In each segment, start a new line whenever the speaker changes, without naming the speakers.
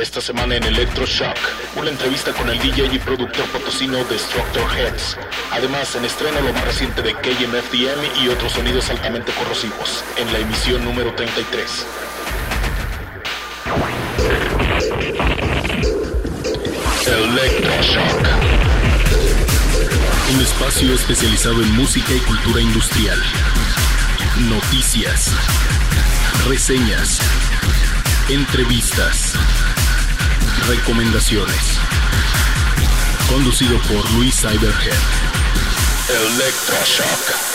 Esta semana en Electroshock, una entrevista con el DJ y productor potosino Destructor Heads. Además, en estreno lo más reciente de KMFDM y otros sonidos altamente corrosivos, en la emisión número 33. Electroshock, un espacio especializado en música y cultura industrial, noticias, reseñas, entrevistas, recomendaciones. Conducido por Luis Cyberhead. Electroshock.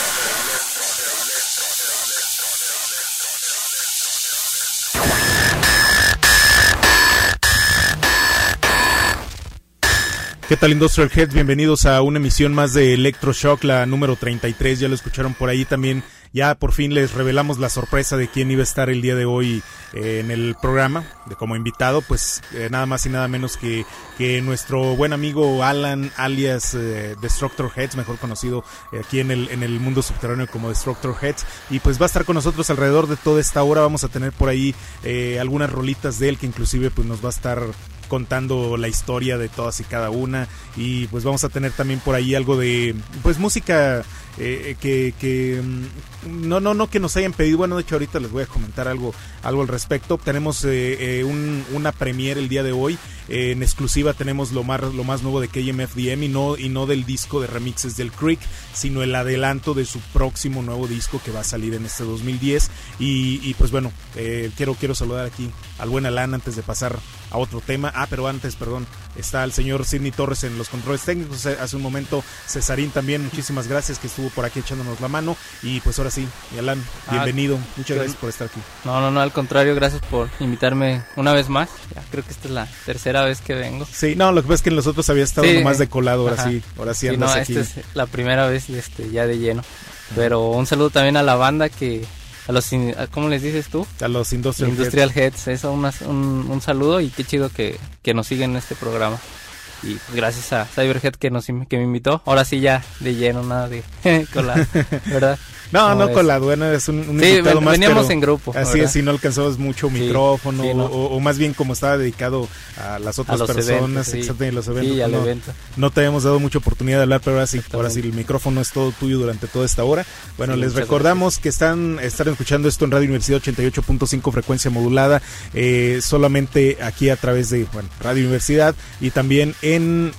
¿Qué tal, Industrial Heads? Bienvenidos a una emisión más de Electroshock, la número 33. Ya lo escucharon por ahí también. Ya por fin les revelamos la sorpresa de quién iba a estar el día de hoy en el programa, como invitado. Pues nada más y nada menos que nuestro buen amigo Alan, alias Destructor Heads, mejor conocido aquí en el mundo subterráneo como Destructor Heads. Y pues va a estar con nosotros alrededor de toda esta hora. Vamos a tener por ahí algunas rolitas de él que inclusive pues nos va a estar contando la historia de todas y cada una, y pues vamos a tener también por ahí algo de pues música que no que nos hayan pedido. Bueno, de hecho ahorita les voy a comentar algo al respecto. Tenemos una premiere el día de hoy. En exclusiva tenemos lo más nuevo de KMFDM y no del disco de remixes del Creek, sino el adelanto de su próximo nuevo disco que va a salir en este 2010. Y pues bueno, quiero saludar aquí al buen Alan antes de pasar a otro tema. Pero antes, perdón, está el señor Sidney Torres en los controles técnicos. Hace un momento Cesarín también, muchísimas gracias, que estuvo por aquí echándonos la mano. Y pues ahora sí, Alan, bienvenido, muchas gracias por estar aquí.
No, al contrario, gracias por invitarme una vez más. Ya creo que esta es la tercera vez que vengo.
Sí, no, lo que pasa es que en los otros había estado nomás de colado, ahora sí andas aquí.
Esta es la primera vez ya de lleno. Pero un saludo también a la banda ¿cómo les dices tú?
A los
Industrial Heads. Eso, un saludo, y qué chido que nos siguen en este programa. Y pues gracias a Cyberhead que me invitó. Ahora sí ya de lleno, nada de colado, ¿verdad?
No colado, bueno, es un invitado más.
Veníamos en grupo.
Así ¿verdad? Es, si no alcanzamos mucho micrófono, o más bien como estaba dedicado a las otras personas, exactamente, los eventos.
Sí, al evento.
No te habíamos dado mucha oportunidad de hablar, pero ahora sí el micrófono es todo tuyo durante toda esta hora. Bueno, les recordamos que están escuchando esto en Radio Universidad 88.5 frecuencia modulada, solamente aquí a través de Radio Universidad, y también en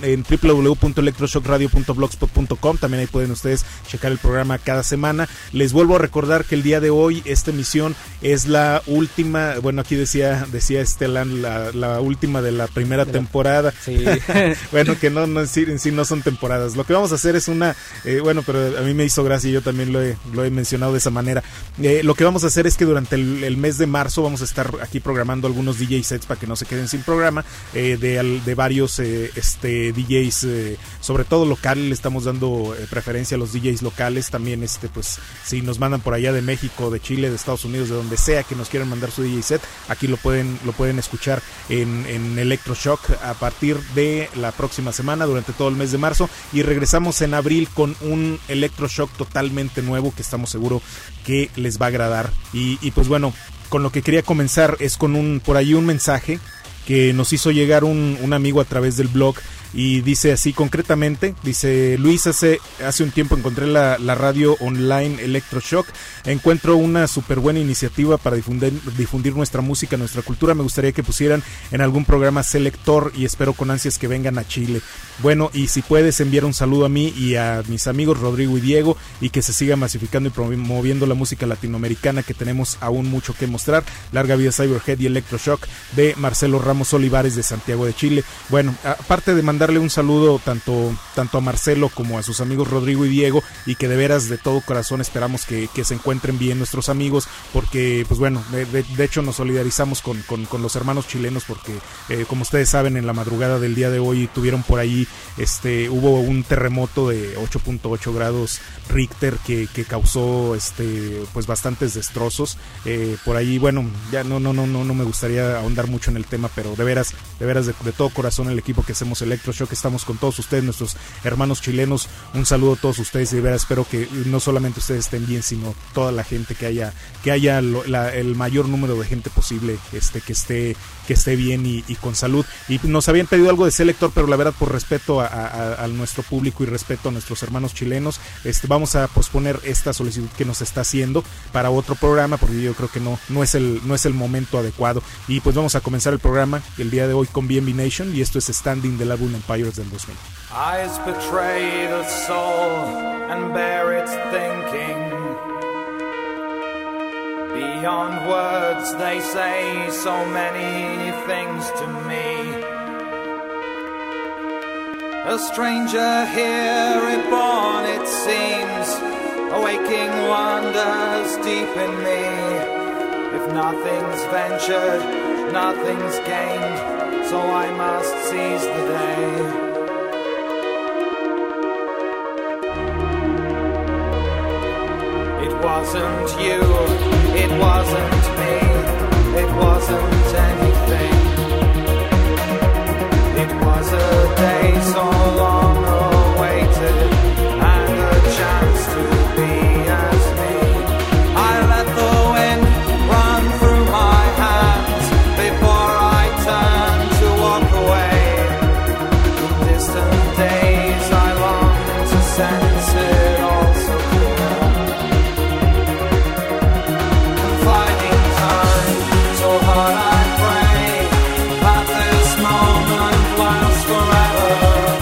www.electroshockradio.blogspot.com. También ahí pueden ustedes checar el programa cada semana. Les vuelvo a recordar que el día de hoy esta emisión es la última, bueno, aquí decía Alan, la última de la primera temporada.
Sí.
Bueno, que en sí no son temporadas. Lo que vamos a hacer es pero a mí me hizo gracia y yo también lo he mencionado de esa manera. Lo que vamos a hacer es que durante el mes de marzo vamos a estar aquí programando algunos DJ sets para que no se queden sin programa, de varios DJs, sobre todo local. Le estamos dando preferencia a los DJs locales. También pues si nos mandan por allá de México, de Chile, de Estados Unidos, de donde sea que nos quieran mandar su DJ set, aquí lo pueden escuchar en Electroshock a partir de la próxima semana, durante todo el mes de marzo, y regresamos en abril con un Electroshock totalmente nuevo que estamos seguros que les va a agradar. Y pues bueno, con lo que quería comenzar es con por ahí un mensaje que nos hizo llegar un amigo a través del blog. Y dice así concretamente, dice: Luis, hace un tiempo encontré la radio online Electroshock. Encuentro una súper buena iniciativa para difundir nuestra música, nuestra cultura. Me gustaría que pusieran en algún programa selector, y espero con ansias que vengan a Chile. Bueno, y si puedes enviar un saludo a mí y a mis amigos Rodrigo y Diego, y que se siga masificando y promoviendo la música latinoamericana, que tenemos aún mucho que mostrar. Larga vida Cyberhead y Electroshock, de Marcelo Ramos Olivares, de Santiago de Chile. Bueno, aparte de mandarle un saludo tanto a Marcelo como a sus amigos Rodrigo y Diego, y que de veras de todo corazón esperamos que se encuentren bien nuestros amigos, porque pues bueno, de hecho nos solidarizamos con los hermanos chilenos, porque como ustedes saben, en la madrugada del día de hoy tuvieron por ahí hubo un terremoto de 8.8 grados Richter que causó pues bastantes destrozos por ahí. Bueno, ya no me gustaría ahondar mucho en el tema, pero de veras de todo corazón el equipo que hacemos Electro Electro Shock estamos con todos ustedes, nuestros hermanos chilenos. Un saludo a todos ustedes y de verdad espero que no solamente ustedes estén bien, sino toda la gente, que haya el mayor número de gente posible que esté bien y con salud. Y nos habían pedido algo de Selector, pero la verdad, por respeto a nuestro público y respeto a nuestros hermanos chilenos, vamos a posponer esta solicitud que nos está haciendo para otro programa, porque yo creo que no es el momento adecuado. Y pues vamos a comenzar el programa el día de hoy con BNB Nation, y esto es Standing del álbum Empires del 2000.
Eyes betray the soul and bear its thinking. Beyond words they say so many things to me. A stranger here reborn it seems, awaking wonders deep in me. If nothing's ventured, nothing's gained, so I must seize the day. It wasn't you, it wasn't me, it wasn't anything. It was a day so long awaited, and a chance to be as me. I let the wind run through my hands before I turned to walk away. In distant days I long to sense it all so clear. Confiding time, so hard I pray that this moment lasts forever.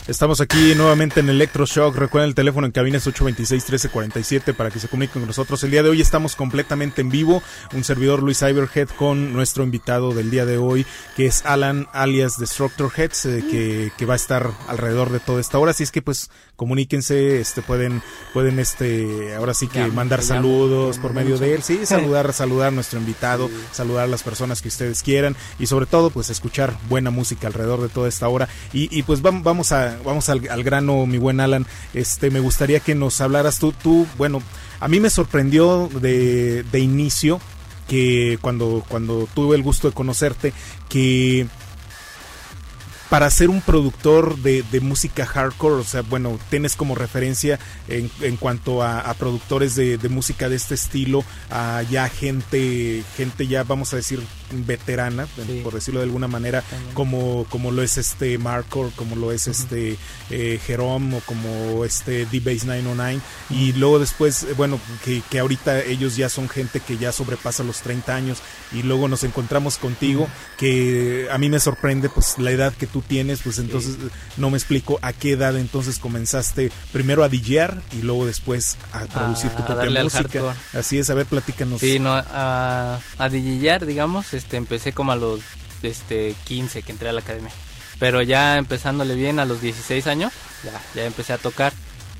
Estamos aquí nuevamente en Electroshock. Recuerden, el teléfono en cabina es 826-1347 para que se comuniquen con nosotros. El día de hoy estamos completamente en vivo. Un servidor, Luis Cyberhead, con nuestro invitado del día de hoy, que es Alan, alias Destructor Heads, que va a estar alrededor de toda esta hora. Así es que pues comuníquense, pueden ahora sí que mandar saludos por medio de él. Sí, saludar a nuestro invitado, saludar a las personas que ustedes quieran y sobre todo pues escuchar buena música alrededor de toda esta hora. Y pues vamos al grano, mi buen Alan. Me gustaría que nos hablaras tú, bueno, a mí me sorprendió de inicio que cuando tuve el gusto de conocerte, que para ser un productor de música hardcore, o sea, bueno, tienes como referencia en cuanto a productores de música de este estilo, a ya gente ya, vamos a decir, veterana, sí, por decirlo de alguna manera, como lo es Markor, como lo es Jerome, o como D-Base 909, y luego después, bueno, que ahorita ellos ya son gente que ya sobrepasa los 30 años, y luego nos encontramos contigo, que a mí me sorprende pues la edad que tú tienes, pues entonces no me explico a qué edad entonces comenzaste primero a DJar y luego después a producir tu propia música. Así es, a ver, platícanos.
Sí, no, a DJar, digamos, empecé como a los 15 que entré a la academia, pero ya empezándole bien a los 16 años, ya empecé a tocar.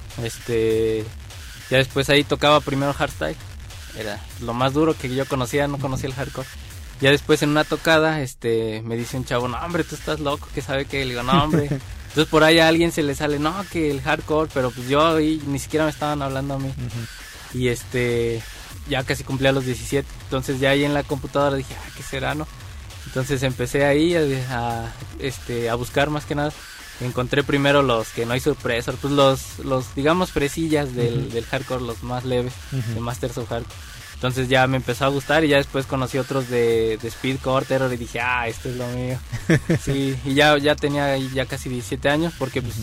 Ya después ahí tocaba primero hardstyle, era lo más duro que yo conocía, no conocía el hardcore. Ya después en una tocada, me dice un chavo, no hombre, tú estás loco, que sabe que, le digo, no hombre. Entonces por ahí a alguien se le sale, no, que el hardcore, pero pues yo ahí ni siquiera me estaban hablando a mí. Y ya casi cumplía los 17, entonces ya ahí en la computadora dije, ¿qué será, no? Entonces empecé ahí a buscar más que nada. Encontré primero los que no hay sorpresa, pues los digamos fresillas del hardcore, los más leves, de Masters of Hardcore. Entonces ya me empezó a gustar y ya después conocí otros de Speedcore, Terror, y dije, esto es lo mío. Sí, y ya tenía ahí ya casi 17 años, porque pues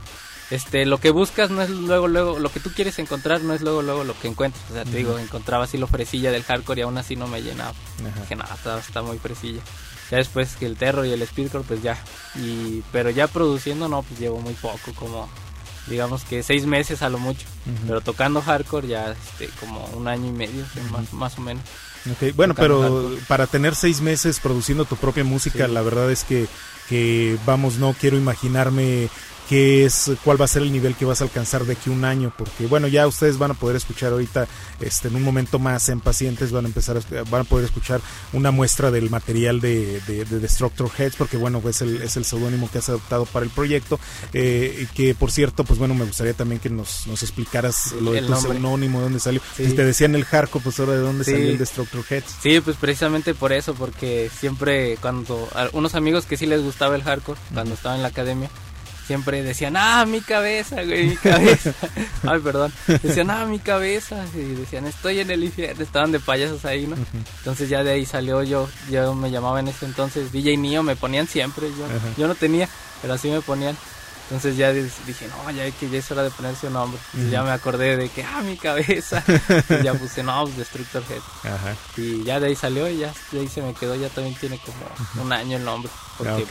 es lo que buscas no es luego, lo que tú quieres encontrar no es luego lo que encuentras. O sea, te digo, encontraba así lo fresilla del hardcore y aún así no me llenaba. Dije, está muy fresilla. Ya después que el Terror y el Speedcore, pues ya. Pero ya produciendo, no, pues llevo muy poco, como digamos que 6 meses a lo mucho, pero tocando hardcore ya como 1 año y medio, más o menos.
Okay. Bueno, pero
hardcore,
para tener 6 meses produciendo tu propia música, sí, la verdad es que vamos, no quiero imaginarme cuál va a ser el nivel que vas a alcanzar de aquí 1 año, porque bueno, ya ustedes van a poder escuchar ahorita, en un momento más, sean pacientes, van a poder escuchar una muestra del material de Destructor Heads, porque bueno, pues es el seudónimo que has adoptado para el proyecto, que por cierto, pues bueno, me gustaría también que nos explicaras lo de tu seudónimo, de dónde salió. Sí. Si te decían el hardcore, pues ahora de dónde salió el Destructor Heads.
Sí, pues precisamente por eso, porque siempre cuando unos amigos que sí les gustaba el hardcore, cuando estaba en la academia, siempre decían, mi cabeza, güey, mi cabeza. Ay, perdón. Decían, mi cabeza. Y decían, estoy en el infierno. Estaban de payasos ahí, ¿no? Entonces ya de ahí salió yo me llamaba en ese entonces DJ Neo, me ponían siempre. Yo no tenía, pero así me ponían. Entonces ya dije, no, ya es hora de ponerse un nombre. Y ya me acordé de que, mi cabeza. Y ya puse, pues Destructor Head. Y ya de ahí salió y ya de ahí se me quedó. Ya también tiene como 1 año el nombre. Porque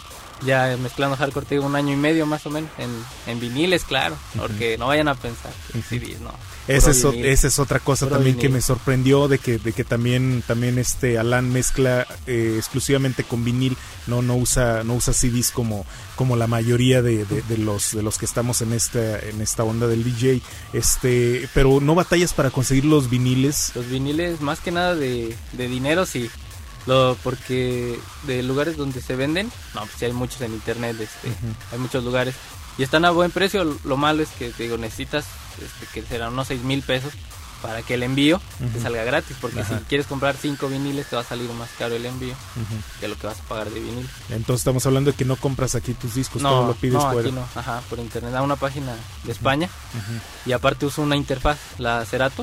ya mezclando hardcore, te digo, 1 año y medio más o menos, en viniles, claro, porque no vayan a pensar en CDs, no.
Esa es otra cosa también vinil, que me sorprendió, de que también Alan mezcla exclusivamente con vinil, no usa CDs como la mayoría de los que estamos en esta onda del DJ, pero no batallas para conseguir los viniles.
Los viniles, más que nada de dinero, sí. Porque de lugares donde se venden, no, pues sí hay muchos en internet, hay muchos lugares y están a buen precio. Lo malo es que te digo, necesitas que serán unos 6,000 pesos para que el envío te salga gratis, porque si quieres comprar 5 viniles te va a salir más caro el envío que lo que vas a pagar de vinil.
Entonces estamos hablando de que no compras aquí tus discos, todo lo pides fuera.
Aquí no, por internet, a una página de España, y aparte uso una interfaz, la Cerato.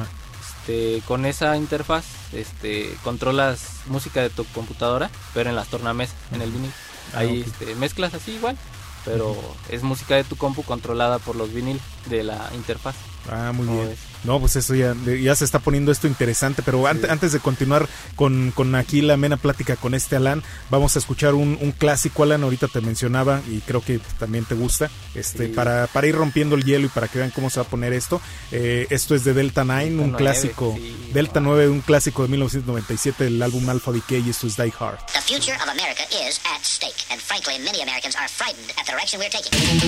Con esa interfaz controlas música de tu computadora, pero en las tornamesas, en el vinil. Ahí mezclas así igual, pero es música de tu compu controlada por los vinil de la interfaz.
Muy bien. No, pues eso ya se está poniendo esto interesante, pero antes de continuar con aquí la amena plática con Alan, vamos a escuchar un clásico, Alan, ahorita te mencionaba y creo que también te gusta, para ir rompiendo el hielo y para que vean cómo se va a poner esto. Esto es de Delta 9, un clásico, Delta 9, un clásico de 1997 del álbum Alpha Decay, y esto es Die Hard.
The future of America is at stake, and frankly, many Americans are frightened at the direction we're taking.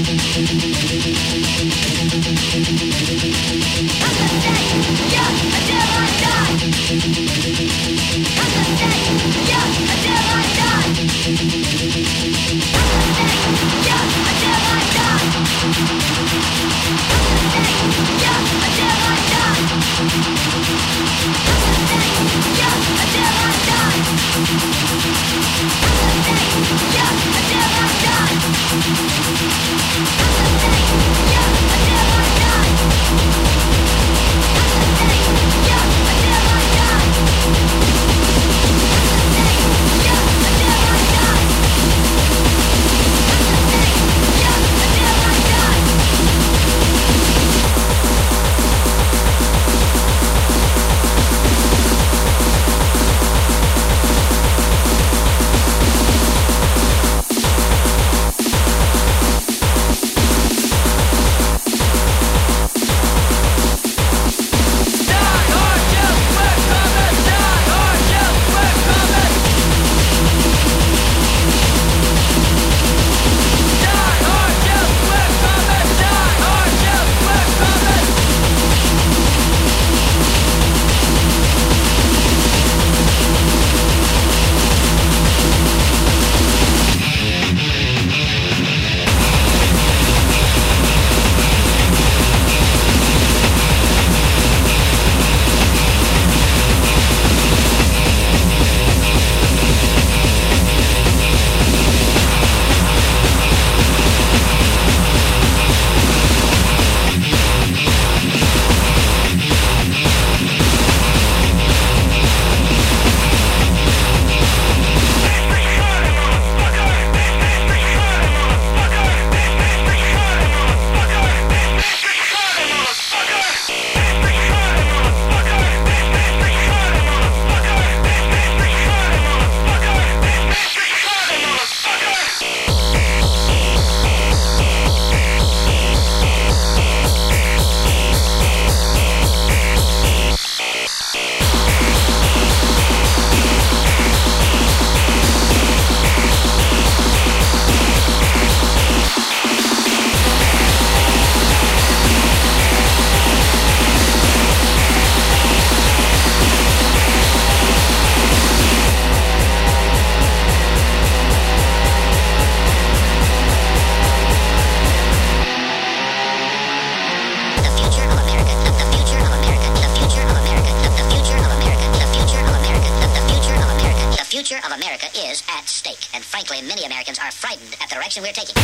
We're taking.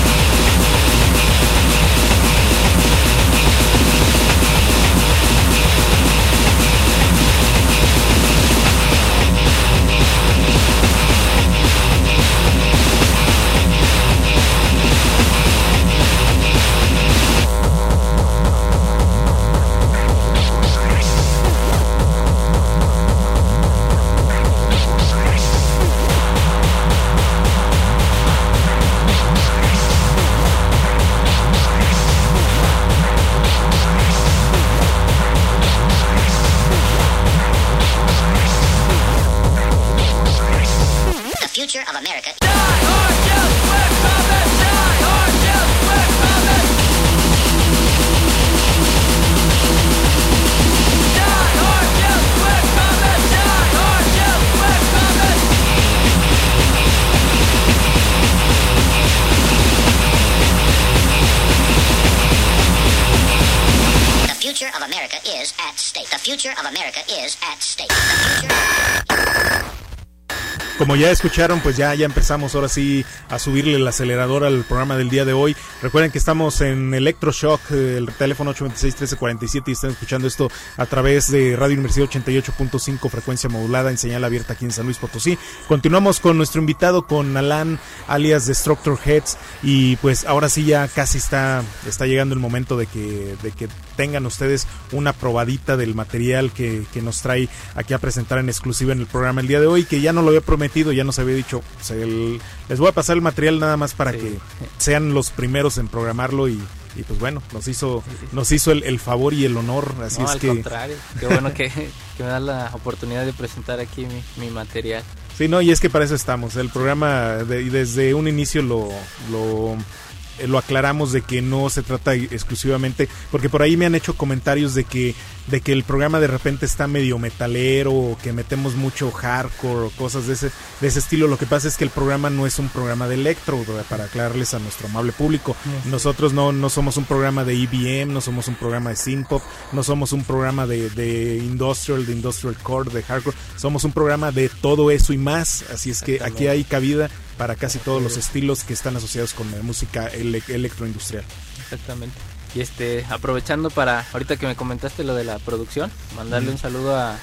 Future of America. Die hard, just we're coming. Die hard, just we're coming. Die hard, just we're coming. Die hard, just we're coming. The future of America is at stake. The future of America is at stake. The future.
Como ya escucharon, pues ya empezamos ahora sí a subirle el acelerador al programa del día de hoy. Recuerden que estamos en Electroshock, el teléfono 826-1347, y están escuchando esto a través de Radio Universidad 88.5, frecuencia modulada en señal abierta aquí en San Luis Potosí. Continuamos con nuestro invitado, con Alan, alias Destructor Heads, y pues ahora sí ya casi está llegando el momento de que tengan ustedes una probadita del material que nos trae aquí a presentar en exclusiva en el programa el día de hoy, que ya no lo había prometido, ya nos había dicho, o sea, les voy a pasar el material nada más para que sean los primeros en programarlo y pues bueno, nos hizo el favor y el honor, así
no,
es
al
que...
contrario, qué bueno que me da la oportunidad de presentar aquí mi material.
Sí, no, y es que para eso estamos, el programa desde un inicio lo aclaramos de que no se trata exclusivamente, porque por ahí me han hecho comentarios de que el programa de repente está medio metalero, o que metemos mucho hardcore o cosas de ese estilo. Lo que pasa es que el programa no es un programa de electro, ¿verdad? Para aclararles a nuestro amable público. Nosotros no somos un programa de EBM, no somos un programa de synthpop, no somos un programa de industrial core, de hardcore. Somos un programa de todo eso y más, así es que aquí hay cabida para casi todos los estilos que están asociados con la música electroindustrial.
Exactamente. Y aprovechando para, ahorita que me comentaste lo de la producción, mandarle un saludo a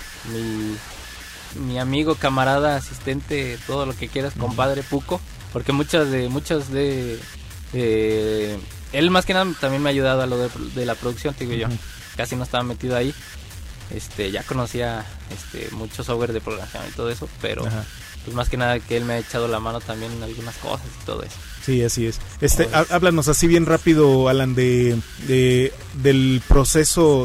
mi amigo, camarada, asistente, todo lo que quieras, compadre Puco, porque muchas de él más que nada también me ha ayudado a lo de la producción, te digo yo, casi no estaba metido ahí, ya conocía mucho software de programación y todo eso, pero pues más que nada que él me ha echado la mano también en algunas cosas y todo eso.
Sí, así es. Háblanos así bien rápido, Alan, del proceso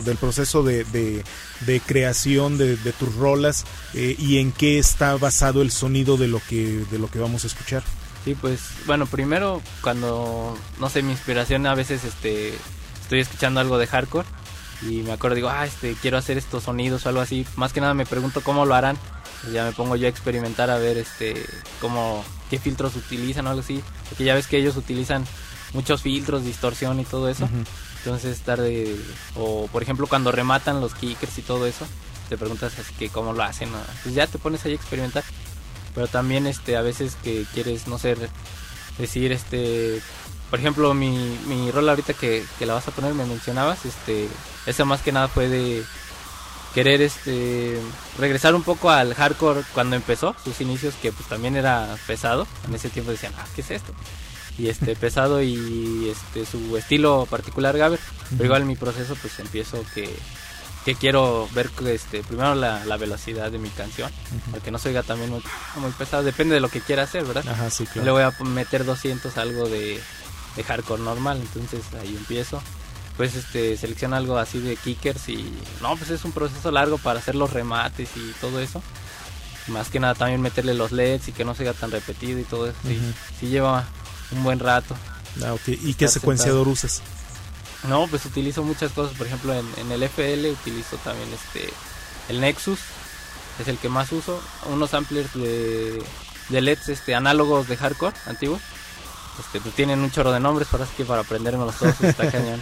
de creación de tus rolas, y en qué está basado el sonido de lo que vamos a escuchar.
Sí, pues bueno, primero cuando no sé, mi inspiración a veces estoy escuchando algo de hardcore y me acuerdo, digo, quiero hacer estos sonidos o algo así. Más que nada me pregunto cómo lo harán. Pues ya me pongo yo a experimentar a ver qué filtros utilizan o algo así, porque ya ves que ellos utilizan muchos filtros, distorsión y todo eso. Entonces o por ejemplo cuando rematan los kickers y todo eso, te preguntas así que cómo lo hacen, ¿no? Pues ya te pones ahí a experimentar. Pero también a veces que quieres, no sé, decir por ejemplo mi rola ahorita que la vas a poner, me mencionabas, esa más que nada fue de querer regresar un poco al hardcore cuando empezó, sus inicios, que pues también era pesado. En ese tiempo decían, ¿qué es esto? Y pesado y su estilo particular, Gaber. Pero igual en mi proceso pues empiezo que quiero ver primero la velocidad de mi canción, para que no se oiga también muy pesado, depende de lo que quiera hacer, ¿verdad?
Ajá, sí, claro.
Le voy a meter 200 algo de hardcore normal, entonces ahí empiezo. Pues selecciona algo así de kickers y no, pues es un proceso largo para hacer los remates y todo eso. Más que nada también meterle los LEDs y que no se haga tan repetido y todo eso. Sí lleva un buen rato.
Okay. ¿Y qué secuenciador usas?
No, pues utilizo muchas cosas. Por ejemplo, en el FL utilizo también el Nexus, es el que más uso. Unos samplers de LEDs análogos de hardcore antiguos. Pues tienen un chorro de nombres para aprendérmelos todos, está cañón.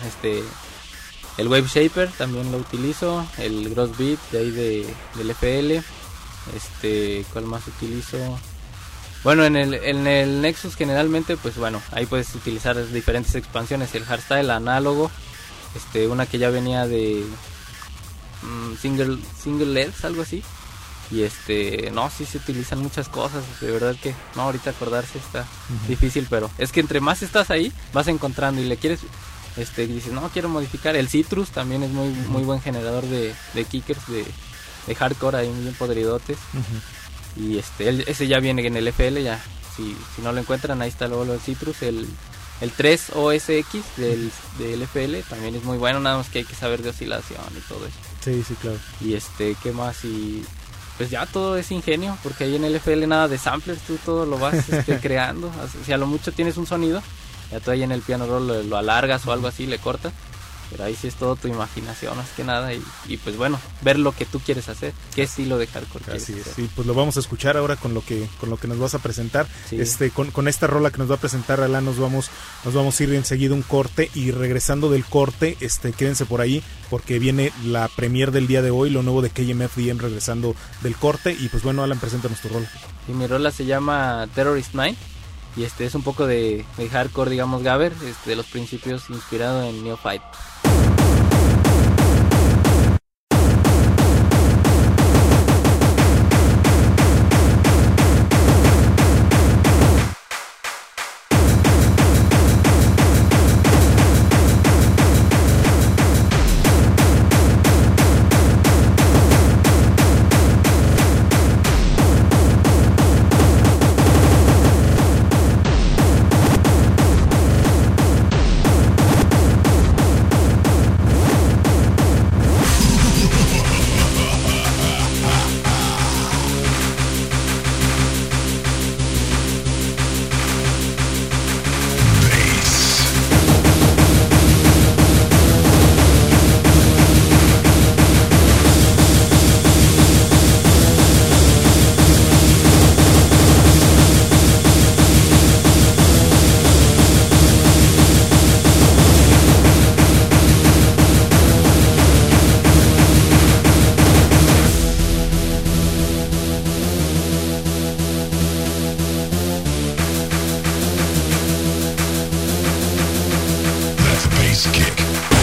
El Wave Shaper también lo utilizo, el Gross Beat de ahí del FL. ¿Cuál más utilizo? Bueno, en el Nexus generalmente, pues bueno, ahí puedes utilizar diferentes expansiones, el hardstyle análogo, una que ya venía de single LEDs, algo así. Y no, sí se utilizan muchas cosas, de verdad que no, ahorita acordarse está difícil, pero es que entre más estás ahí, vas encontrando y le quieres, dices, no, quiero modificar. El Citrus también es muy buen generador de kickers de hardcore, ahí bien podridotes. Y ese ya viene en el FL, ya, si no lo encuentran, ahí está luego el Citrus. El 3OSX del FL también es muy bueno, nada más que hay que saber de oscilación y todo eso.
Sí, claro.
Y ¿qué más? Y pues ya todo es ingenio, porque ahí en el FL nada de samplers, tú todo lo vas creando. Si a lo mucho tienes un sonido, ya tú ahí en el piano roll lo alargas o algo así, le cortas. Pero ahí sí es todo tu imaginación, más que nada. Y pues bueno, ver lo que tú quieres hacer, qué estilo de hardcore quieres hacer.
Sí, pues lo vamos a escuchar ahora con lo que nos vas a presentar.
Sí.
Con esta rola que nos va a presentar Alan, nos vamos a ir enseguida un corte, y regresando del corte, quédense por ahí porque viene la premier del día de hoy, lo nuevo de KMFDM regresando del corte. Y pues bueno, Alan, preséntanos tu rola.
Y mi rola se llama Terrorist Mind. Y es un poco de hardcore, digamos, Gaber, de los principios, inspirado en Neophyte.
Bass Kick.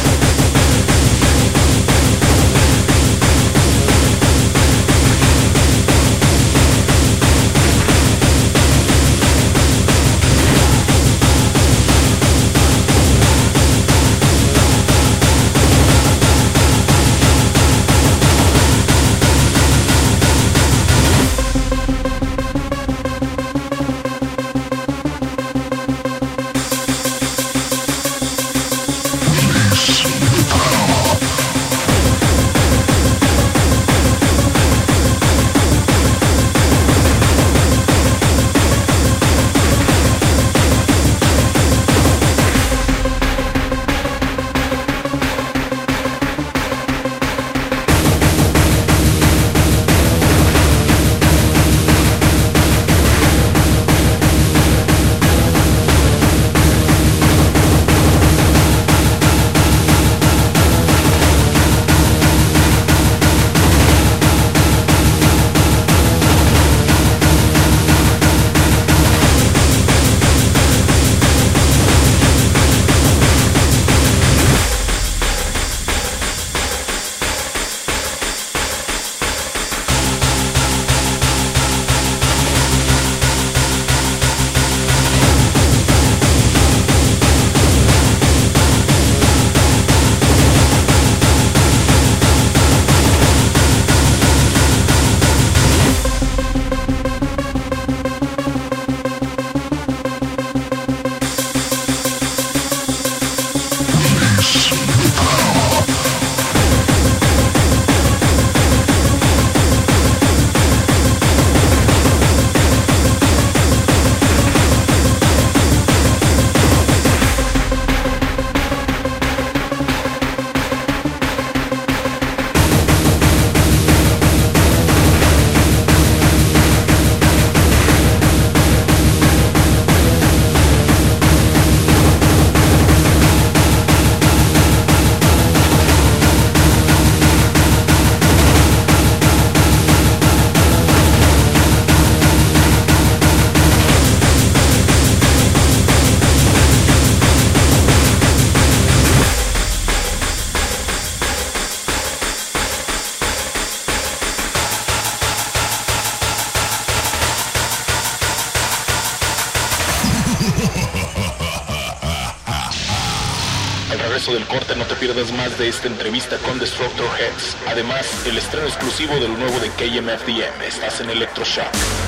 Del corte, no te pierdas más de esta entrevista con Destructor Heads. Además, el estreno exclusivo del nuevo de KMFDM. Estás en Electroshock.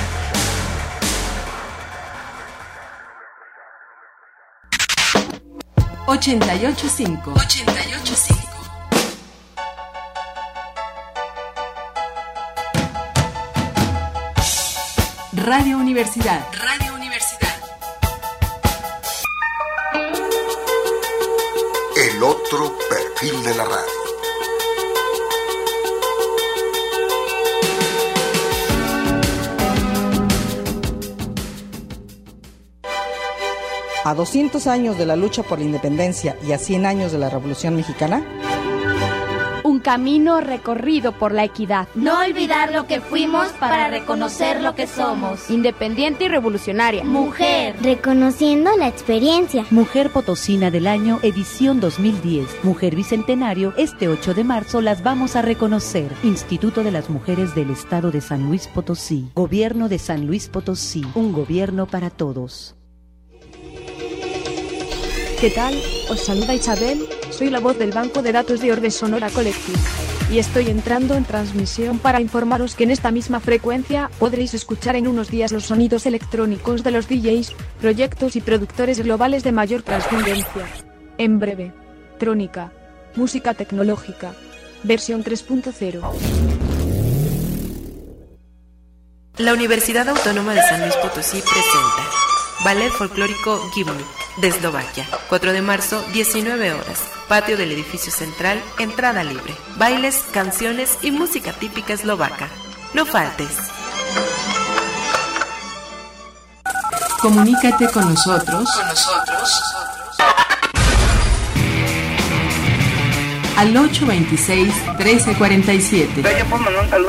$88.5. Radio Universidad.
El otro perfil de la radio.
A 200 años de la lucha por la independencia y a 100 años de la Revolución Mexicana,
un camino recorrido por la equidad.
No olvidar lo que fuimos para reconocer lo que somos.
Independiente y revolucionaria.
Mujer.
Reconociendo la experiencia.
Mujer Potosina del Año, edición 2010. Mujer Bicentenario, este 8 de marzo las vamos a reconocer. Instituto de las Mujeres del Estado de San Luis Potosí. Gobierno de San Luis Potosí. Un gobierno para todos.
¿Qué tal? Os saluda Isabel, soy la voz del Banco de Datos de Orbe Sonora Collective. Y estoy entrando en transmisión para informaros que en esta misma frecuencia podréis escuchar en unos días los sonidos electrónicos de los DJs, proyectos y productores globales de mayor trascendencia. En breve, Trónica, música tecnológica, versión 3.0.
La Universidad Autónoma de San Luis Potosí presenta Ballet Folclórico Gimnik, de Eslovaquia, 4 de marzo, 19 horas, patio del edificio central, entrada libre, bailes, canciones y música típica eslovaca. No faltes.
Comunícate con nosotros. Al 826-1347.
¿Ya puedo mandar un saludo?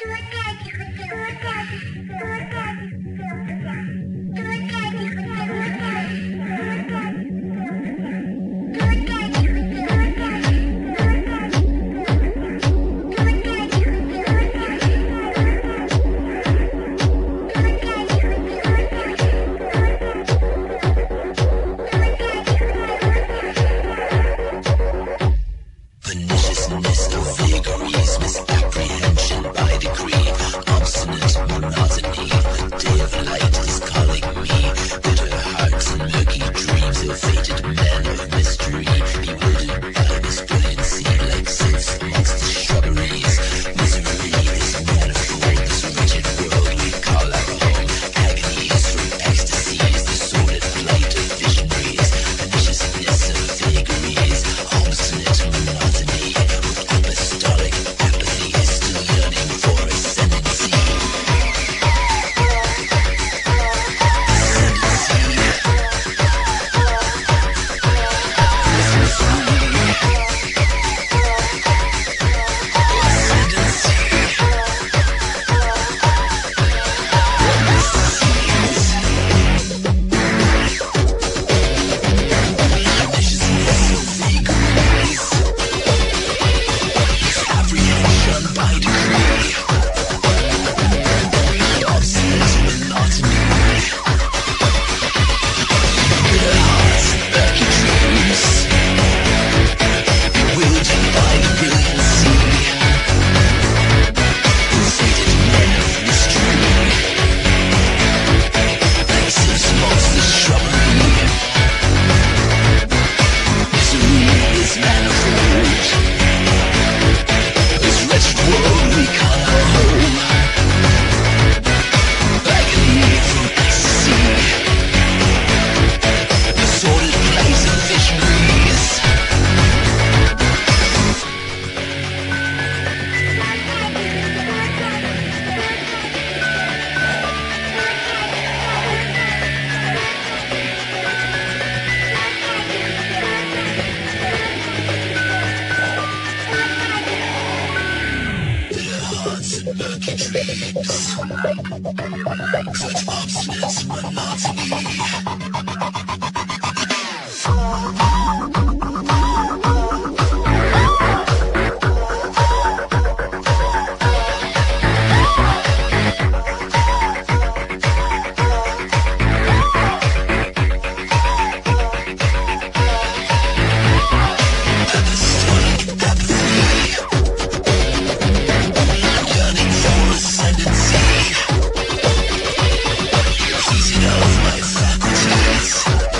Of my faculties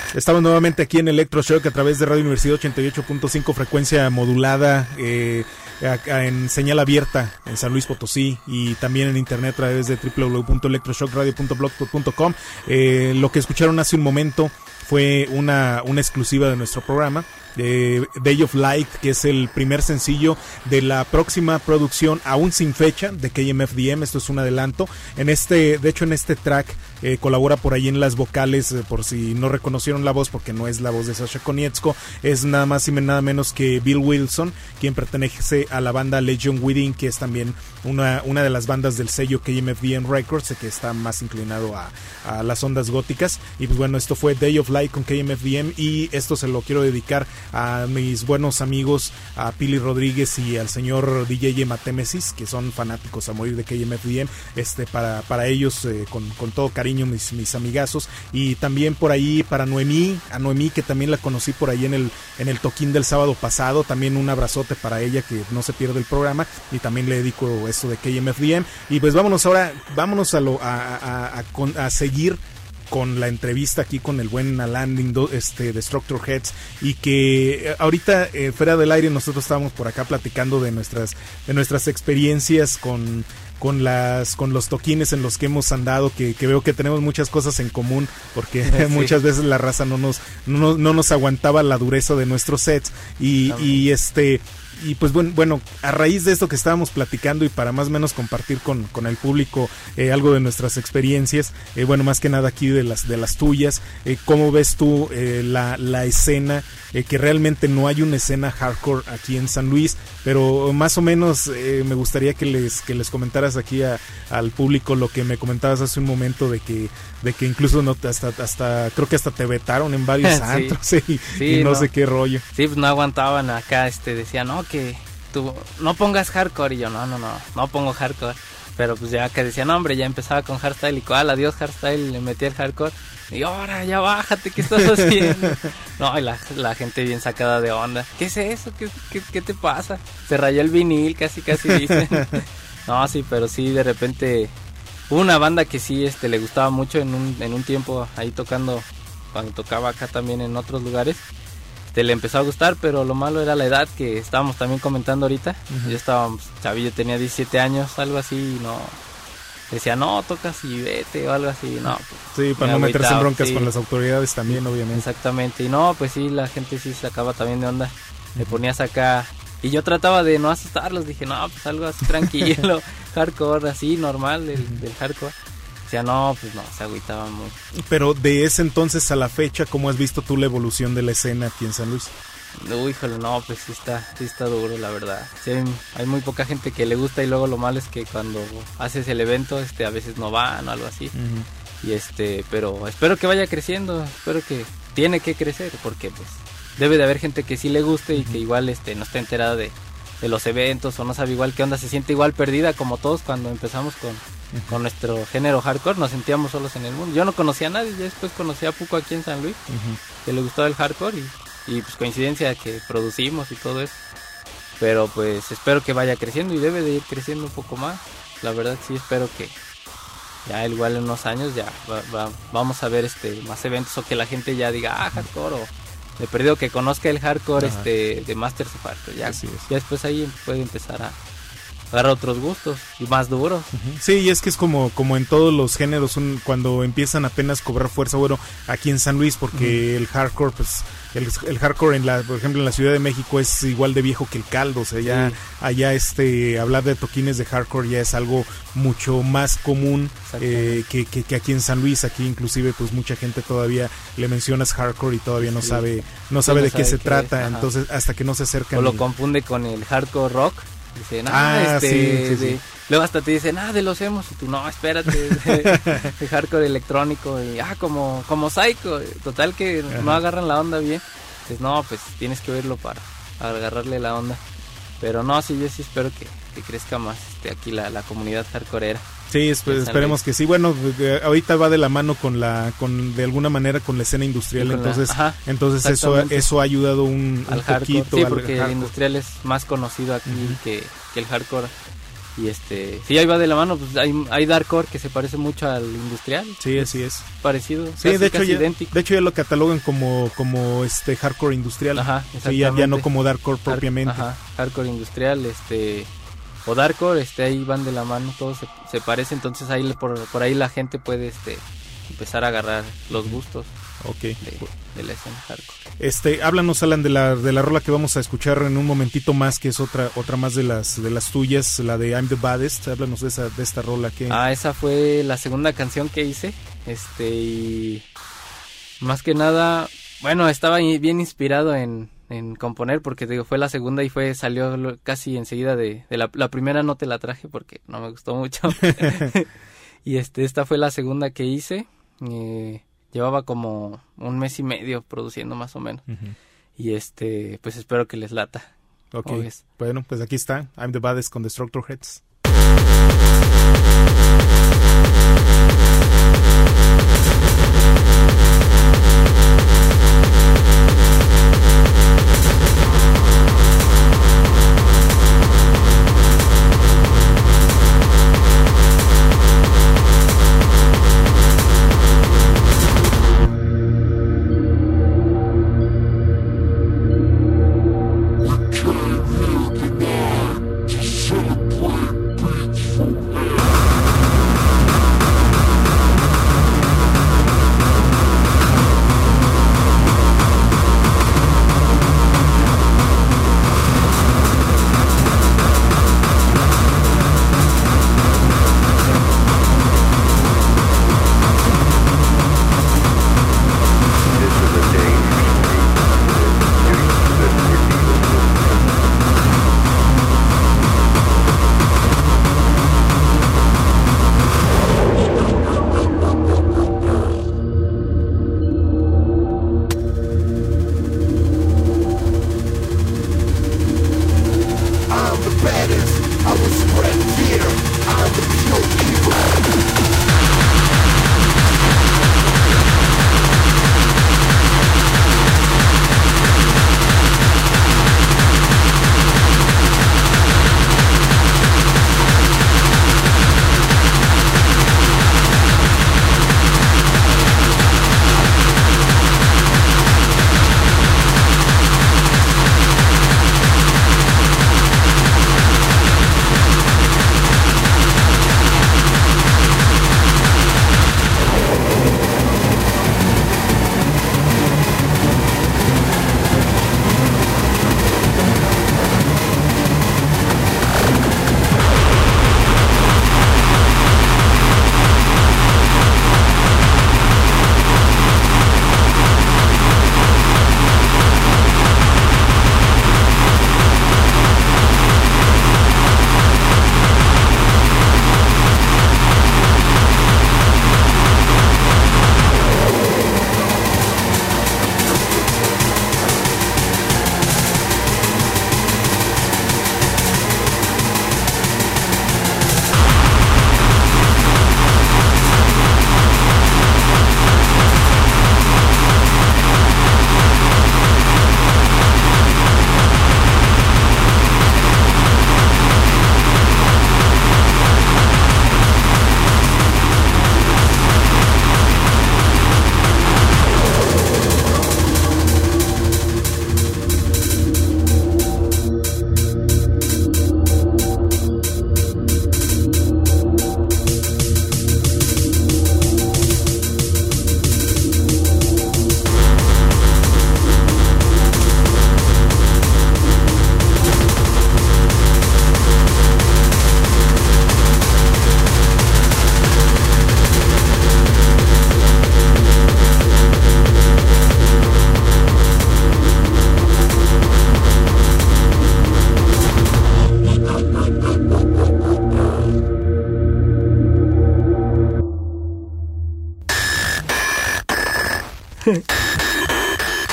Estamos nuevamente aquí en Electroshock a través de Radio Universidad 88.5 frecuencia modulada, en señal abierta en San Luis Potosí y también en internet a través de www.electroshockradio.blogspot.com. Lo que escucharon hace un momento fue una exclusiva de nuestro programa, Day of Light, que es el primer sencillo de la próxima producción aún sin fecha de KMFDM. Esto es un adelanto. De hecho en este track colabora por ahí en las vocales, por si no reconocieron la voz, porque no es la voz de Sasha Konietzko, es nada más y nada menos que Bill Wilson, quien pertenece a la banda Legion Within, que es también una de las bandas del sello KMFDM Records, que está más inclinado a las ondas góticas. Y pues bueno, esto fue Day of Light con KMFDM, y esto se lo quiero dedicar a mis buenos amigos, a Pili Rodríguez y al señor DJ Matémesis, que son fanáticos a morir de KMFDM. Para ellos, con todo cariño, mis amigazos. Y también por ahí para Noemí, que también la conocí por ahí en el toquín del sábado pasado. También un abrazote para ella, que no se pierde el programa, y también le dedico esto de KMFDM. Y pues vámonos a seguir con la entrevista aquí con el buen Alan Destructor Heads, y que ahorita fuera del aire nosotros estábamos por acá platicando de nuestras experiencias con los toquines en los que hemos andado, que veo que tenemos muchas cosas en común, porque sí, muchas veces la raza no nos aguantaba la dureza de nuestros sets, y pues bueno, a raíz de esto que estábamos platicando, y para más o menos compartir con el público algo de nuestras experiencias, bueno, más que nada aquí de las tuyas, ¿cómo ves tú la escena? Que realmente no hay una escena hardcore aquí en San Luis, pero más o menos me gustaría que les comentaras aquí al público lo que me comentabas hace un momento, de que incluso hasta creo que hasta te vetaron en varios antros, y no sé qué rollo.
Sí, pues no aguantaban acá, decían, no, que tú no pongas hardcore, y yo no pongo hardcore. Pero pues ya que decían, hombre, ya empezaba con hardstyle, y adiós hardstyle, le metí el hardcore. Y ahora ya bájate, ¿qué estás haciendo? No, y la gente bien sacada de onda. ¿Qué es eso? ¿Qué te pasa? Se rayó el vinil, casi dicen. No, sí, pero sí, de repente hubo una banda que sí le gustaba mucho en un tiempo ahí tocando, cuando tocaba acá también en otros lugares. Le empezó a gustar, pero lo malo era la edad, que estábamos también comentando ahorita. Uh-huh. Yo estaba chavillo, tenía 17 años, algo así, y no decía, no, tocas y vete o algo así, no.
Sí, para no meterse en broncas con las autoridades también, obviamente.
Exactamente, y no, pues sí, la gente sí se sacaba también de onda. Le ponías acá, y yo trataba de no asustarlos, dije, no, pues algo así tranquilo, hardcore, así, normal, del hardcore. Decía, no, pues no, se agüitaba mucho.
Pero de ese entonces a la fecha, ¿cómo has visto tú la evolución de la escena aquí en San Luis?
Uy, híjole, no, pues sí está duro, la verdad. Sí, hay muy poca gente que le gusta, y luego lo malo es que cuando haces el evento, a veces no van o algo así. Uh-huh. Y pero espero que vaya creciendo, espero que tiene que crecer, porque pues debe de haber gente que sí le guste, y que igual no está enterada de los eventos, o no sabe igual qué onda, se siente igual perdida como todos cuando empezamos con nuestro género hardcore. Nos sentíamos solos en el mundo. Yo no conocía a nadie, ya después conocí a Puco aquí en San Luis, que le gustaba el hardcore, y pues coincidencia que producimos y todo eso. Pero pues espero que vaya creciendo, y debe de ir creciendo un poco más. La verdad sí espero que ya igual en unos años ya vamos a ver más eventos, o que la gente ya diga, hardcore, o de perdido que conozca el hardcore de Masters of Hardcore. Ya después ahí puede empezar a agarrar otros gustos y más duros.
Uh-huh. Sí, y es que es como en todos los géneros, cuando empiezan apenas a cobrar fuerza, bueno, aquí en San Luis, porque el hardcore, pues el hardcore por ejemplo en la Ciudad de México es igual de viejo que el caldo, o sea, ya allá hablar de toquines de hardcore ya es algo mucho más común que aquí en San Luis. Aquí inclusive pues mucha gente todavía le mencionas hardcore y todavía no sabe de qué se trata, entonces hasta que no se acercan.
O lo confunde con el hardcore rock. Dicen,
sí.
Luego hasta te dicen, de los emos, y tú, no, espérate, de hardcore electrónico, y como Psycho, total que no agarran la onda bien. Entonces, no, pues tienes que oírlo para agarrarle la onda. Pero no, sí, yo sí espero que crezca más aquí la comunidad hardcoreera.
Sí, esperemos que sí. Bueno, ahorita va de la mano de alguna manera con la escena industrial, entonces eso ha ayudado un
poquito. Sí, porque
el
el industrial es más conocido aquí que el hardcore. Y sí, ahí va de la mano, pues hay Darkcore que se parece mucho al industrial.
Sí, así es.
Parecido.
Sí,
casi idéntico.
De hecho ya lo catalogan como hardcore industrial.
Ajá,
sí, ya no como Darkcore propiamente.
Ajá, hardcore industrial, o Darkcore, ahí van de la mano, todos se parecen, entonces ahí por ahí la gente puede empezar a agarrar los gustos.
Okay.
De la escena hardcore.
Háblanos, Alan, de la rola que vamos a escuchar en un momentito más, que es otra más de las tuyas, la de I'm the Baddest. Háblanos de esta rola que...
Esa fue la segunda canción que hice, y más que nada, bueno, estaba bien inspirado en componer, porque digo, fue la segunda y salió casi enseguida de la primera. No te la traje porque no me gustó mucho. Y esta fue la segunda que hice. Llevaba como un mes y medio produciendo más o menos. Uh-huh. Y pues espero que les lata.
Ok, bueno, pues aquí está I'm the Baddest con Destructor Heads.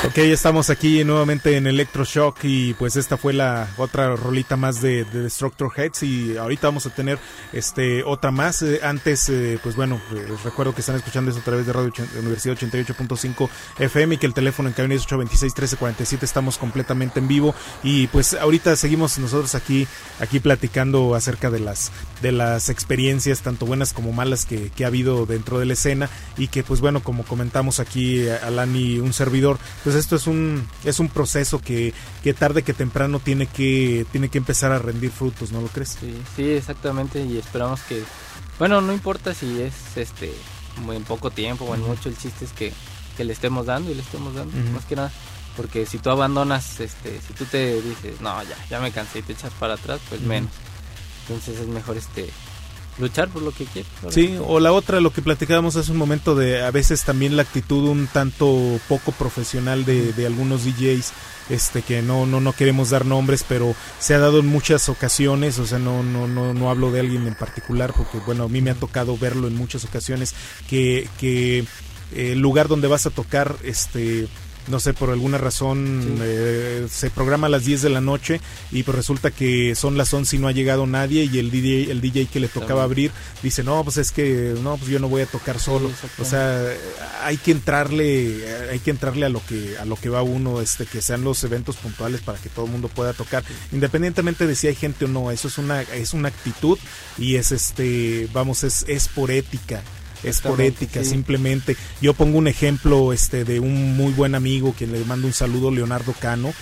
Ok, estamos aquí nuevamente en Electroshock y pues esta fue la otra rolita más de Destructor Heads y ahorita vamos a tener otra más. Antes, pues bueno, les recuerdo que están escuchando eso a través de Radio Universidad 88.5 FM y que el teléfono en cabina es 826-1347, estamos completamente en vivo y pues ahorita seguimos nosotros aquí platicando acerca de las experiencias tanto buenas como malas que ha habido dentro de la escena y que pues bueno, como comentamos aquí Alan y un servidor, pues esto es un proceso que tarde que temprano tiene que empezar a rendir frutos, ¿no lo crees?
Sí, exactamente, y esperamos que, bueno, no importa si es en poco tiempo o en mucho, el chiste es que le estemos dando más que nada, porque si tú abandonas, si tú te dices, no, ya me cansé y te echas para atrás, pues menos, entonces es mejor luchar por lo que quieres.
Sí, o la otra, lo que platicábamos hace un momento de a veces también la actitud un tanto poco profesional de algunos DJs, que no queremos dar nombres, pero se ha dado en muchas ocasiones, o sea, no hablo de alguien en particular, porque bueno, a mí me ha tocado verlo en muchas ocasiones, que el lugar donde vas a tocar, no sé, por alguna razón se programa a las 10 de la noche y pues resulta que son las 11 y no ha llegado nadie y el DJ que le tocaba abrir dice, no, pues es que pues yo no voy a tocar solo. O sea, hay que entrarle a lo que va uno, que sean los eventos puntuales para que todo el mundo pueda tocar, independientemente de si hay gente o no. Eso es una actitud y es es por ética. Es por ética, simplemente. Yo pongo un ejemplo de un muy buen amigo, quien le mando un saludo, Leonardo Cano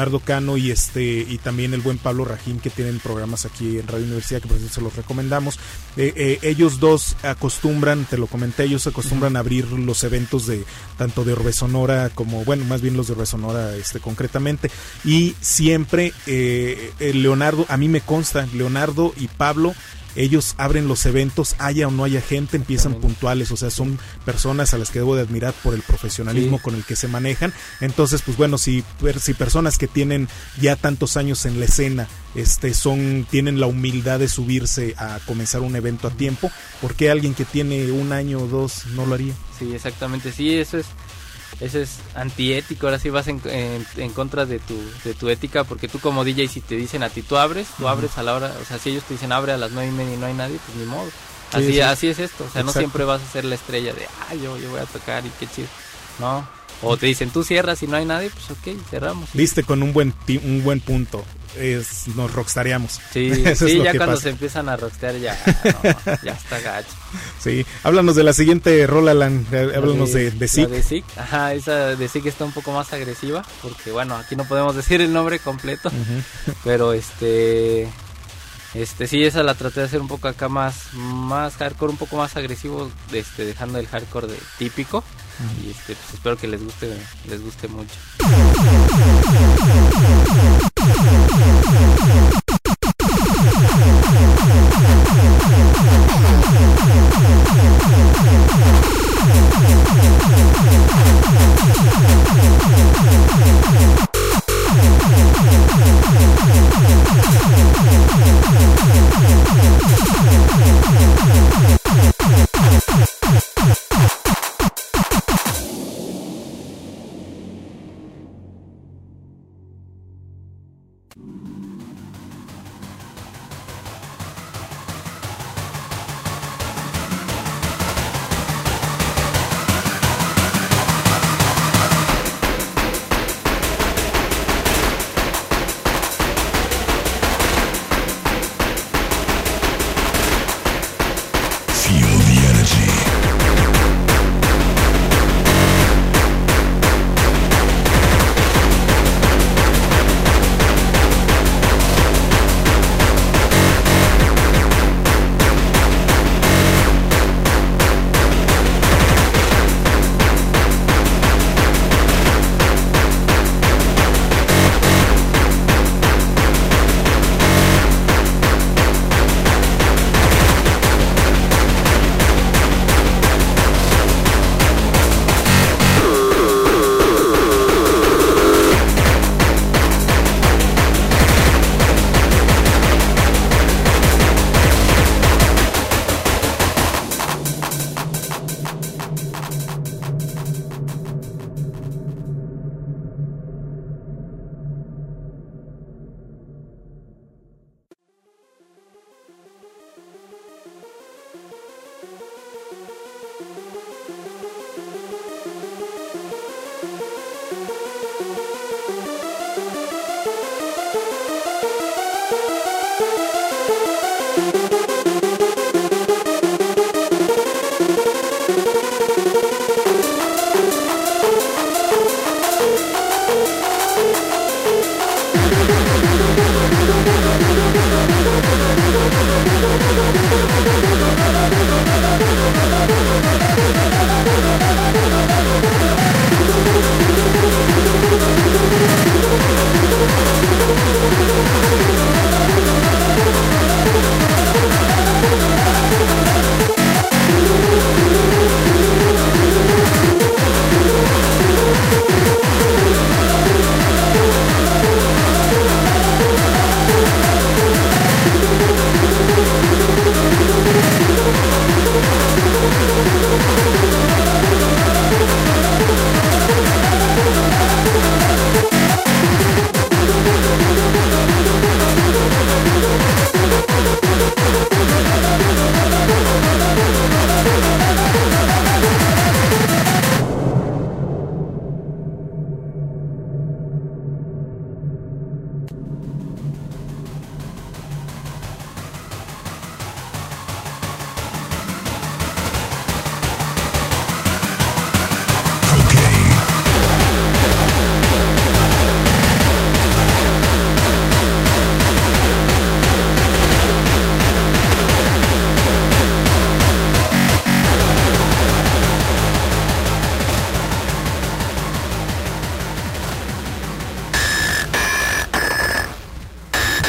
y también el buen Pablo Rajín, que tienen programas aquí en Radio Universidad, que por eso se los recomendamos. Ellos dos acostumbran, te lo comenté, a abrir los eventos tanto de Orbe Sonora como, bueno, más bien los de Orbe Sonora concretamente, y siempre Leonardo, a mí me consta, Leonardo y Pablo, ellos abren los eventos, haya o no haya gente, empiezan puntuales, o sea, son personas a las que debo de admirar por el profesionalismo con el que se manejan. Entonces, pues bueno, si personas que tienen ya tantos años en la escena, tienen la humildad de subirse a comenzar un evento a tiempo, ¿por qué alguien que tiene un año o dos no lo haría? Sí, exactamente, sí, eso es antiético. Ahora sí vas en contra de tu ética, porque tú como DJ, si te dicen a ti tú abres a la hora, o sea, si ellos te dicen abre a las 9:30 y no hay nadie, pues ni modo. Así es esto, o sea, no siempre vas a ser la estrella de yo voy a tocar y qué chido, no. O te dicen tú cierras y no hay nadie, pues ok, cerramos. Viste con un buen punto. Nos rockstareamos. Sí, ya cuando pasa. Se empiezan a rockstear ya está gacho. Sí, háblanos de la siguiente rola, Alan. Háblanos de Sick. De Sick, ajá, esa de Sick está un poco más agresiva, porque bueno, aquí no podemos decir el nombre completo, pero sí, esa la traté de hacer un poco acá más hardcore, un poco más agresivo, dejando el hardcore típico. Y pues espero que les guste mucho.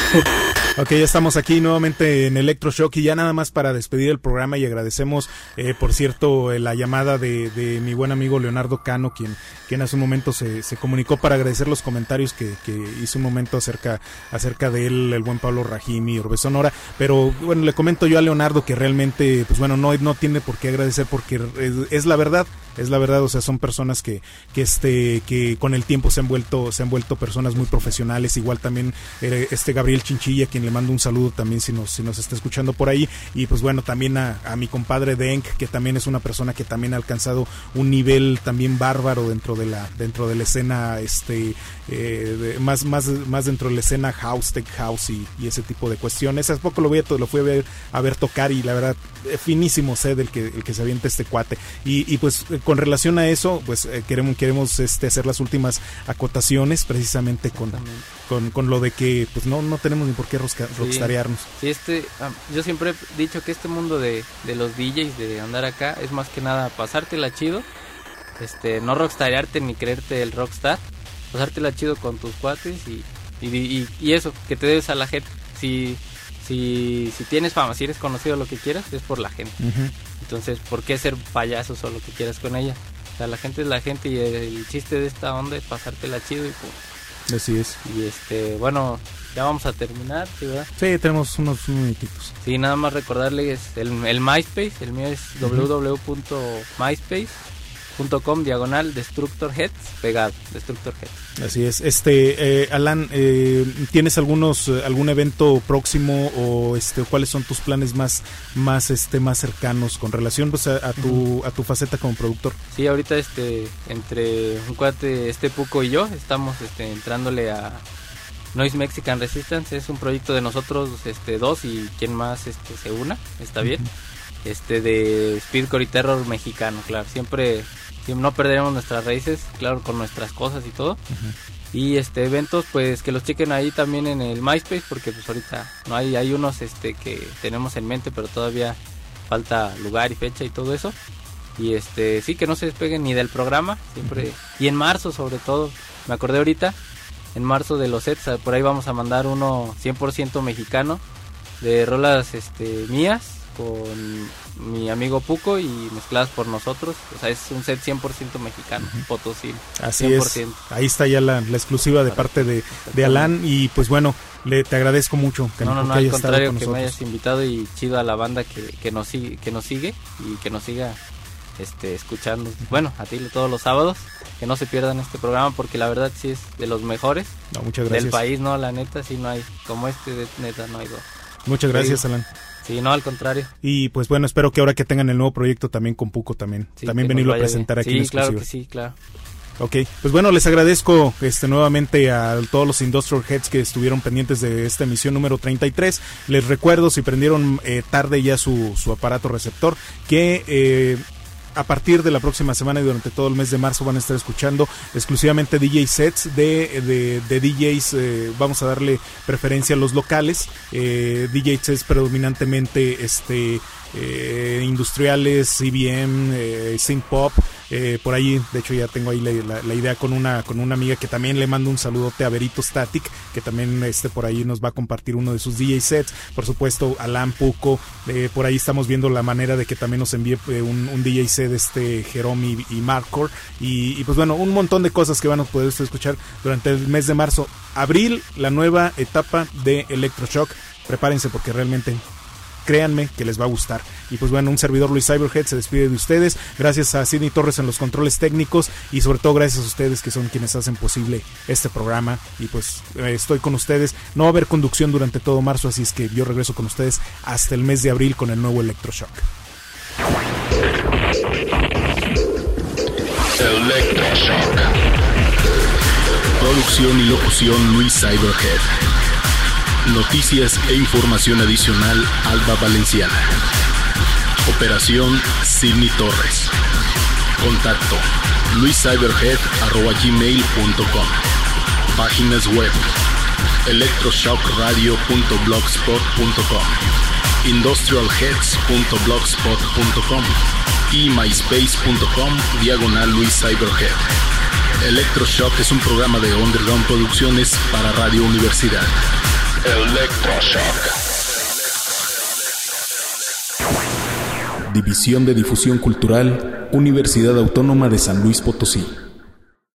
Ok, ya estamos aquí nuevamente en Electroshock y ya nada más para despedir el programa y agradecemos, por cierto, la llamada de mi buen amigo Leonardo Cano, quien hace un momento se comunicó para agradecer los comentarios que hizo un momento acerca de él, el buen Pablo Rajimi y Orbe Sonora, pero bueno, le comento yo a Leonardo que realmente, pues bueno, no tiene por qué agradecer porque es la verdad, o sea, son personas que con el tiempo se han vuelto personas muy profesionales, igual también Gabriel Chinchilla, quien le mando un saludo también si nos está escuchando por ahí, y pues bueno, también a mi compadre Denk, que también es una persona que también ha alcanzado un nivel también bárbaro dentro de la escena, más dentro de la escena house, tech house y ese tipo de cuestiones. Hace poco lo fui a ver tocar y la verdad, finísimo sed el que se avienta este cuate, y pues con relación a eso, pues queremos hacer las últimas acotaciones precisamente con lo de que pues no tenemos ni por qué rockstarearnos.
Sí, yo siempre he dicho que este mundo de los DJs, de andar acá, es más que nada pasártela chido, no rockstarearte ni creerte el rockstar, pasártela chido con tus cuates y eso, que te debes a la gente. Si tienes fama, si eres conocido, lo que quieras, es por la gente. Uh-huh. Entonces, ¿por qué ser payasos o lo que quieras con ella? O sea, la gente es la gente y el chiste de esta onda es pasártela chido y pues.
Así es.
Y bueno, ya vamos a terminar, ¿sí, verdad?
Sí, tenemos unos minutitos.
Sí, nada más recordarles el MySpace, el mío es www.myspace.com/Destructor Heads, pegado, Destructor Heads.
Así es. Alan, ¿tienes algún evento próximo o cuáles son tus planes más cercanos con relación pues a tu faceta como productor?
Sí, ahorita entre un cuate Puco y yo estamos entrándole a Noise Mexican Resistance. Es un proyecto de nosotros dos y quien más se una, está bien. De Speedcore y Terror mexicano, claro, siempre no perderemos nuestras raíces, claro, con nuestras cosas y todo. Uh-huh. Y eventos, pues que los chequen ahí también en el MySpace, porque pues ahorita no hay unos que tenemos en mente, pero todavía falta lugar y fecha y todo eso. Y sí, que no se despeguen ni del programa, siempre. Uh-huh. Y en marzo, sobre todo, me acordé ahorita, en marzo de los sets, por ahí vamos a mandar uno 100% mexicano de rolas mías con mi amigo Puco y mezcladas por nosotros. O sea, es un set 100% mexicano, uh-huh. Potosí.
Así 100%. Es. Ahí está ya la exclusiva de parte de Alan. Y pues bueno, te agradezco mucho que
al contrario, que me hayas invitado, y chido a la banda que nos sigue y que nos siga escuchando. Bueno, a ti todos los sábados, que no se pierdan este programa, porque la verdad sí es de los mejores.
No, muchas gracias.
Del país, no, la neta sí no hay, como neta no hay dos.
Muchas gracias, Alan.
Sí, no, al contrario.
Y pues bueno, espero que ahora que tengan el nuevo proyecto también con Puco también venirlo a presentar
bien.
Aquí en exclusiva.
Claro que sí, claro.
Ok, pues bueno, les agradezco nuevamente a todos los Industrial Heads que estuvieron pendientes de esta emisión número 33. Les recuerdo, si prendieron tarde ya su aparato receptor, que a partir de la próxima semana y durante todo el mes de marzo van a estar escuchando exclusivamente DJ sets de DJs. Vamos a darle preferencia a los locales, DJ sets predominantemente industriales, CBM, synth pop. Por ahí, de hecho, ya tengo ahí la idea con una amiga que también le mando un saludote a Verito Static, que también por ahí nos va a compartir uno de sus DJ sets. Por supuesto, Alan, Puco, por ahí estamos viendo la manera de que también nos envíe un DJ set Jerome y Marcor, y pues bueno, un montón de cosas que van a poder escuchar durante el mes de marzo. Abril, la nueva etapa de Electroshock. Prepárense porque realmente, créanme que les va a gustar. Y pues bueno, un servidor, Luis Cyberhead, se despide de ustedes. Gracias a Sidney Torres en los controles técnicos, y sobre todo gracias a ustedes, que son quienes hacen posible este programa. Y pues estoy con ustedes. No va a haber conducción durante todo marzo, así es que yo regreso con ustedes hasta el mes de abril con el nuevo Electroshock.
Electroshock. Producción y locución, Luis Cyberhead. Noticias e información adicional, Alba Valenciana. Operación, Sidney Torres. Contacto, luiscyberhead@gmail.com. Páginas web, electroshockradio.blogspot.com, industrialheads.blogspot.com y myspace.com/Luis Cyberhead. Electroshock es un programa de Underground Producciones para Radio Universidad. Electroshock. División de Difusión Cultural, Universidad Autónoma de San Luis Potosí.